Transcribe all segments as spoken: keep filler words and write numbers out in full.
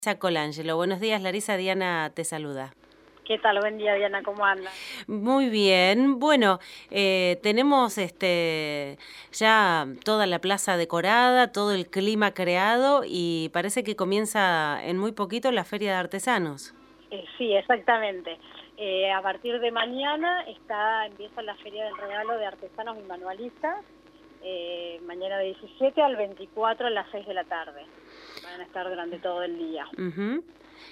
Larisa Colangelo. Buenos días, Larisa. Diana te saluda. ¿Qué tal? Buen día, Diana. ¿Cómo andas? Muy bien. Bueno, eh, tenemos este ya toda la plaza decorada, todo el clima creado y parece que comienza en muy poquito la Feria de Artesanos. Eh, sí, exactamente. Eh, a partir de mañana está empieza la Feria del Regalo de Artesanos y Manualistas, eh, mañana de diecisiete al veinticuatro a las seis de la tarde. Van a estar durante todo el día. Uh-huh.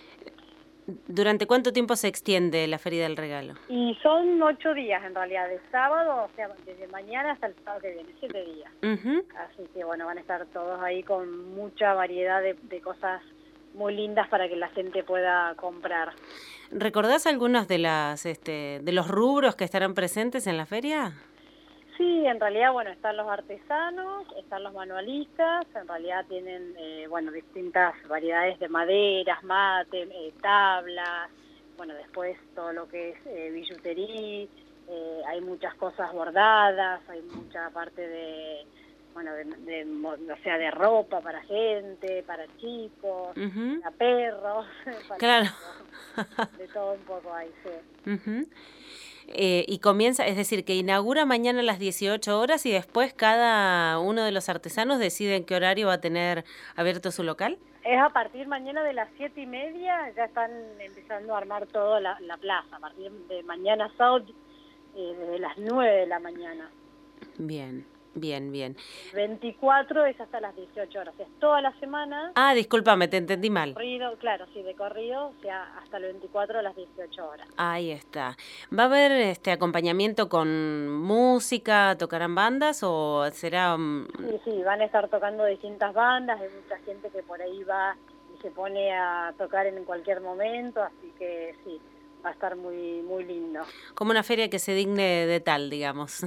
¿Durante cuánto tiempo se extiende la Feria del Regalo? Y son ocho días en realidad, de sábado, o sea, desde mañana hasta el sábado que viene, siete días. Uh-huh. Así que bueno, van a estar todos ahí con mucha variedad de, de cosas muy lindas para que la gente pueda comprar. ¿Recordás algunos de las este, de los rubros que estarán presentes en la feria? Sí, en realidad, bueno, están los artesanos, están los manualistas, en realidad tienen, eh, bueno, distintas variedades de maderas, mate, eh, tablas, bueno, después todo lo que es eh, billutería, eh, hay muchas cosas bordadas, hay mucha parte de, bueno, de, de, o sea, de ropa para gente, para chicos, Uh-huh. para perros, para Claro. todo, de todo un poco ahí, sí. Uh-huh. Eh, y comienza, es decir, que inaugura mañana a las dieciocho horas y después cada uno de los artesanos decide en qué horario va a tener abierto su local. Es a partir mañana de las siete y media, ya están empezando a armar toda la, la plaza, a partir de mañana sábado, eh, desde las nueve de la mañana. Bien, bien, bien. El veinticuatro es hasta las dieciocho horas, es toda la semana. Ah, discúlpame, te entendí mal. Corrido, claro, sí, de corrido, o sea, hasta el veinticuatro a las dieciocho horas. Ahí está. ¿Va a haber este acompañamiento con música, tocarán bandas o será...? Um... Sí, sí, van a estar tocando distintas bandas, hay mucha gente que por ahí va y se pone a tocar en cualquier momento, así que sí, va a estar muy, muy lindo. Como una feria que se digne de tal, digamos.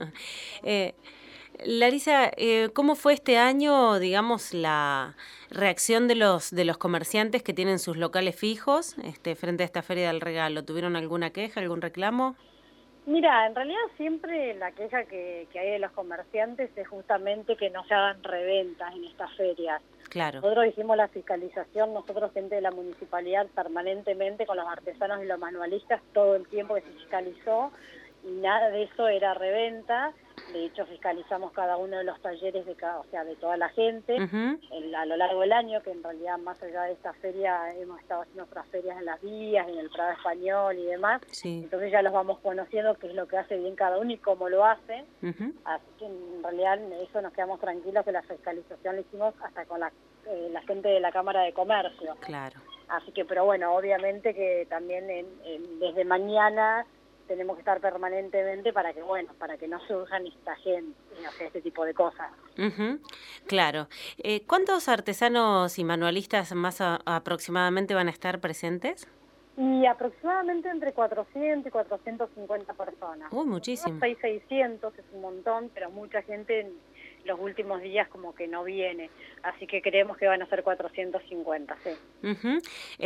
eh, Larisa, eh, ¿cómo fue este año, digamos, la reacción de los de los comerciantes que tienen sus locales fijos este, frente a esta Feria del Regalo? ¿Tuvieron alguna queja, algún reclamo? Mira, en realidad siempre la queja que, que hay de los comerciantes es justamente que no se hagan reventas en estas ferias. Claro. Nosotros hicimos la fiscalización, nosotros gente de la municipalidad permanentemente con los artesanos y los manualistas todo el tiempo que se fiscalizó y nada de eso era reventa. De hecho, fiscalizamos cada uno de los talleres de cada, o sea, de toda la gente Uh-huh. el, a lo largo del año, que en realidad más allá de esta feria hemos estado haciendo otras ferias en las vías, en el Prado Español y demás. Sí. Entonces ya los vamos conociendo qué es lo que hace bien cada uno y cómo lo hacen. Uh-huh. Así que en realidad eso nos quedamos tranquilos que la fiscalización la hicimos hasta con la, eh, la gente de la Cámara de Comercio. Claro. Así que, pero bueno, obviamente que también en, en, desde mañana tenemos que estar permanentemente para que, bueno, para que no surjan esta gente, o sea, este tipo de cosas. Uh-huh. Claro. Eh, ¿Cuántos artesanos y manualistas más a, aproximadamente van a estar presentes? Y aproximadamente entre cuatrocientas y cuatrocientas cincuenta personas. Uy, muchísimo. Hay seiscientos, es un montón, pero mucha gente en los últimos días como que no viene. Así que creemos que van a ser cuatrocientos cincuenta, sí. Uh-huh.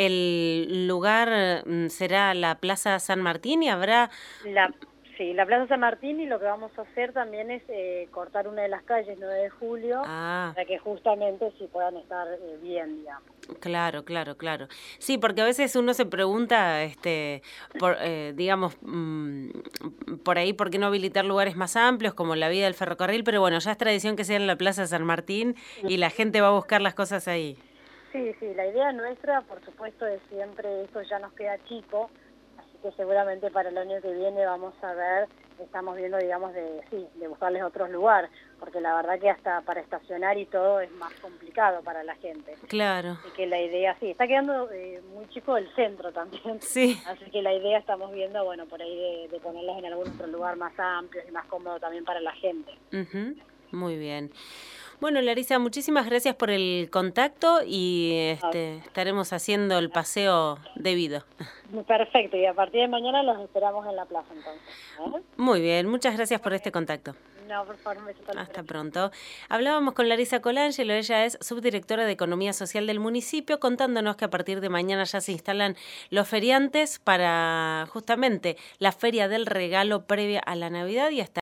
¿El lugar será la Plaza San Martín y habrá...? La, sí, la Plaza San Martín, y lo que vamos a hacer también es eh, cortar una de las calles, nueve de julio, Ah. para que justamente sí puedan estar eh, bien, digamos. Claro, claro, claro. Sí, porque a veces uno se pregunta, este, por, eh, digamos, mmm, por ahí, ¿por qué no habilitar lugares más amplios como la vía del ferrocarril? Pero bueno, ya es tradición que sea en la Plaza San Martín y la gente va a buscar las cosas ahí. Sí, sí, la idea nuestra, por supuesto, es siempre, esto ya nos queda chico, así que seguramente para el año que viene vamos a ver, estamos viendo, digamos, de sí, de buscarles otros lugares, porque la verdad que hasta para estacionar y todo es más complicado para la gente. Claro. Así que la idea, sí, está quedando eh, muy chico el centro también. Sí. Así que la idea estamos viendo, bueno, por ahí de, de ponerlos en algún otro lugar más amplio y más cómodo también para la gente. Uh-huh. Muy bien. Bueno, Larisa, muchísimas gracias por el contacto y este, estaremos haciendo el paseo debido. Perfecto, y a partir de mañana los esperamos en la plaza entonces. ¿eh? Muy bien, muchas gracias por este contacto. No, por favor, un besito. Hasta pronto. Hablábamos con Larisa Colangelo, ella es subdirectora de Economía Social del municipio, contándonos que a partir de mañana ya se instalan los feriantes para justamente la Feria del Regalo previa a la Navidad y hasta